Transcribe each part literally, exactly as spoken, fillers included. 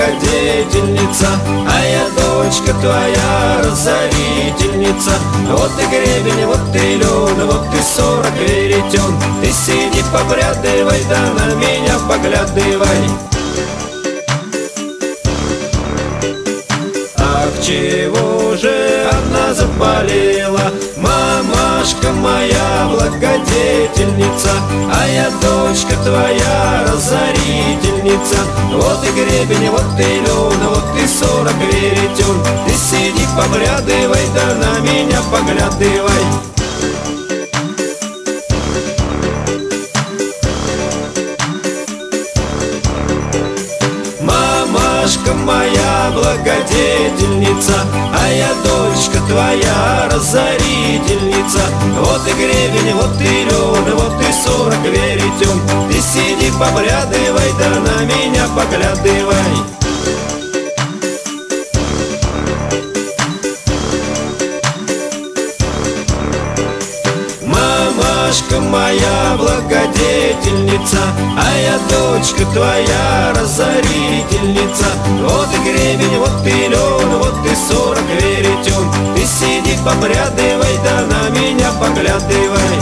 благодетельница, а я дочка твоя разорительница. Вот и гребень, вот и лен, вот и сорок веретен. Ты сиди, поглядывай, да на меня поглядывай. Ах, чего же она заболела, мамашка моя благодетельница, а я дочка твоя разорительница. Вот и гребень, вот и лен, вот и сорок веретен. Ты сиди, поглядывай, да на меня поглядывай. Мамашка моя благодетельница, а я дочка твоя разорительница. Вот и гребень, вот и лен, вот и сорок веретен. Ты сиди, поглядывай, да на меня поглядывай. Мамашка моя благодетельница, а я дочка твоя разорительница. Вот и гребень, вот и лен, вот и сорок веретен. Ты сиди, поглядывай, да на меня поглядывай.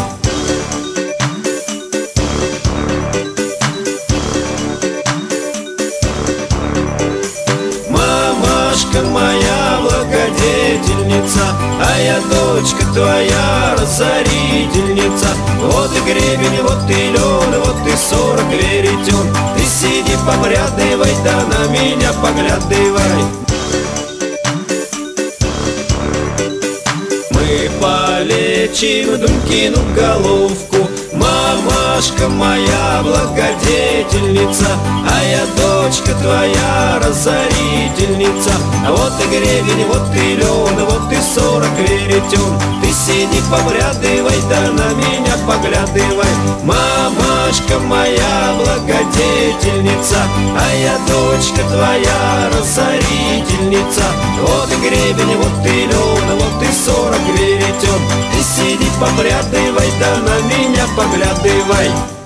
Мамашка моя благодетельница, а я дочка твоя разорительница. Вот и гребень, вот и лен, вот и сорок веретен. Ты сиди, поглядывай, да на меня поглядывай. Мы полечим Дунькину головку, мамашка моя благодетельница, а я дочка твоя разорительница. Вот и гребень, вот и лен, вот и сорок веретен. Ты сиди, поглядывай, да на меня поглядывай. Мамашка моя благодетельница, а я дочка твоя разорительница. Вот и гребень, вот и лен, вот и сорок веретен. Ты сиди, поглядывай, да на меня поглядывай.